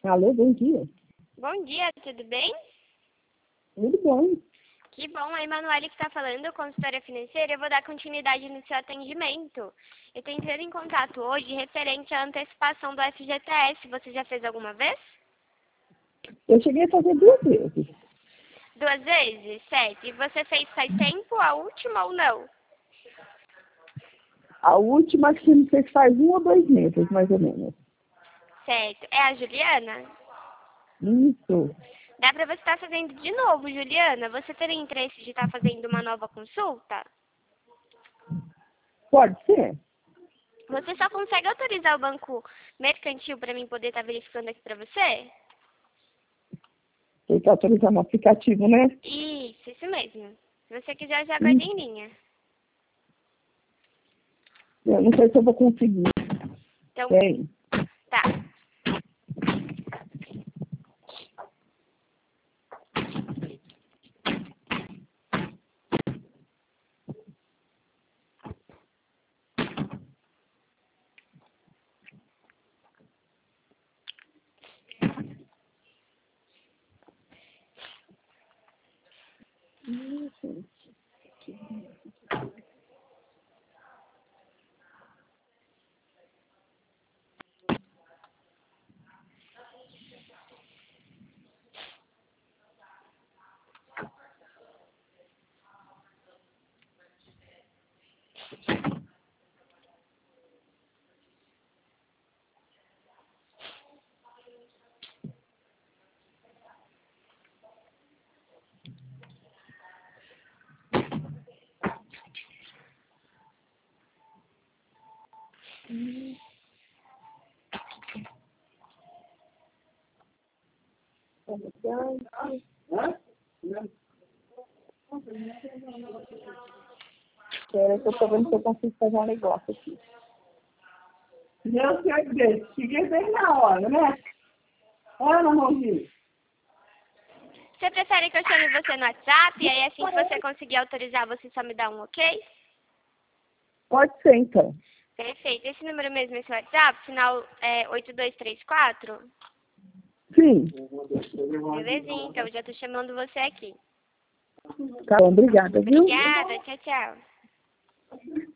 Alô, bom dia. Bom dia, tudo bem? Tudo bom? Que bom, a Emanuele que está falando, consultora financeira. Eu vou dar continuidade no seu atendimento. Eu estou entrando em contato hoje referente à antecipação do FGTS. Você já fez alguma vez? Eu cheguei a fazer 2 vezes. 2 vezes? Certo. E você fez faz tempo, a última ou não? A última acho que não sei se faz 1 ou 2 meses, mais ou menos. Certo. É a Juliana? Isso. Dá para você estar fazendo de novo, Juliana? Você teria interesse de estar fazendo uma nova consulta? Pode ser? Você só consegue autorizar o banco mercantil para mim poder estar verificando aqui para você? Tem que autorizar no aplicativo, né? Isso mesmo. Se você quiser, eu já aguardo em linha. Eu não sei se eu vou conseguir. Então, Tem. tá. Isso. Espera que eu tô vendo se eu consigo fazer um negócio aqui. Não, senhor Deus, cheguei bem na hora, né? Ana Rosinha. Você prefere que eu chame você no WhatsApp e aí assim que você conseguir autorizar, você só me dá um ok? Pode ser, então. Perfeito. Esse número mesmo é seu WhatsApp, final 8234? Sim. Belezinha, então já tô chamando você aqui. Tá bom, obrigada, viu? Obrigada, tchau, tchau.